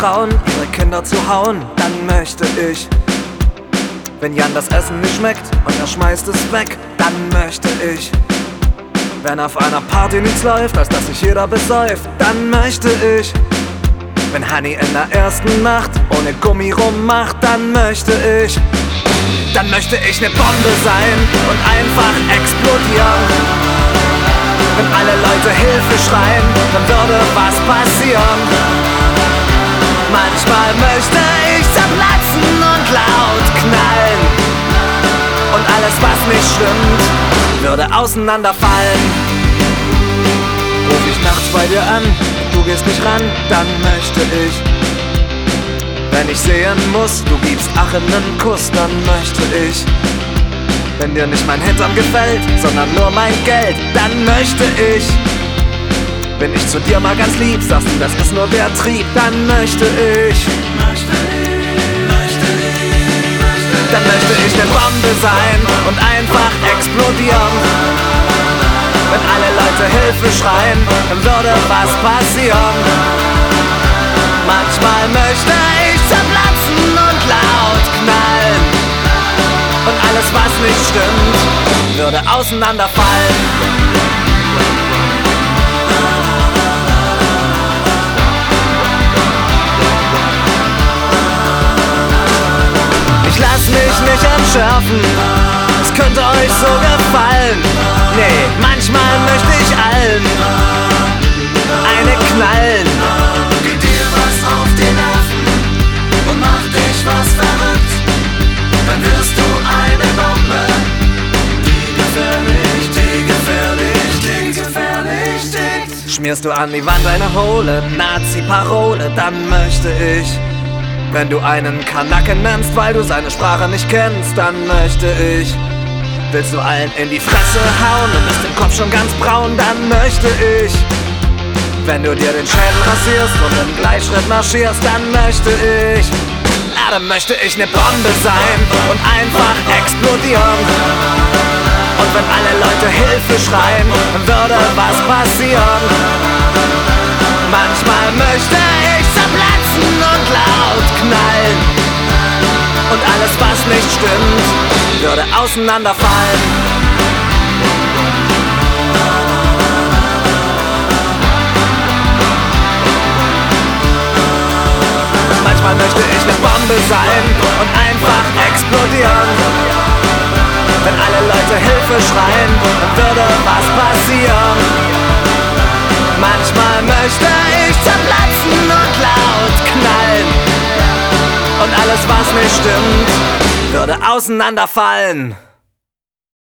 trauen, ihre Kinder zu hauen, dann möchte ich. Wenn Jan das Essen nicht schmeckt und er schmeißt es weg, dann möchte ich. Wenn auf einer Party nichts läuft, als dass sich jeder besäuft, dann möchte ich. Wenn Honey in der ersten Nacht ohne Gummi rummacht, dann möchte ich. Dann möchte ich ne Bombe sein und einfach explodieren. Wenn alle Leute Hilfe schreien, dann würde was passieren. Manchmal möchte ich zerplatzen und laut knallen. Und alles, was nicht stimmt, würde auseinanderfallen. Ruf ich nachts bei dir an, du gehst nicht ran, dann möchte ich. Wenn ich sehen muss, du gibst Achen einen Kuss, dann möchte ich. Wenn dir nicht mein Hintern gefällt, sondern nur mein Geld, dann möchte ich. Bin ich zu dir mal ganz lieb, sagst du, das ist nur der Trieb, dann möchte ich. Dann möchte ich ne Bombe sein und einfach explodieren. Wenn alle Leute Hilfe schreien, dann würde was passieren. Manchmal möchte ich zerplatzen und laut knallen. Und alles, was nicht stimmt, würde auseinanderfallen. Ich lass mich nicht entschärfen, es könnte euch so gefallen. Nee, manchmal möchte ich allen eine knallen. Geh dir was auf die Nerven und mach dich was verrückt, dann wirst du eine Bombe, die gefährlich tickt. Schmierst du an die Wand eine hohle Nazi-Parole, dann möchte ich. Wenn du einen Kanaken nennst, weil du seine Sprache nicht kennst, dann möchte ich. Willst du allen in die Fresse hauen und bist im Kopf schon ganz braun, dann möchte ich. Wenn du dir den Schädel rasierst und im Gleichschritt marschierst, dann möchte ich. Ja, dann möchte ich ne Bombe sein und einfach explodieren. Und wenn alle Leute Hilfe schreien, dann würde was passieren. Manchmal möchte ich zerplatzen und laut knallen. Und alles, was nicht stimmt, würde auseinanderfallen. Manchmal möchte ich ne Bombe sein und einfach explodieren. Wenn alle Leute Hilfe schreien, dann würde was passieren. Manchmal möchte ich zerplatzen und laut knallen. Und alles, was nicht stimmt, würde auseinanderfallen.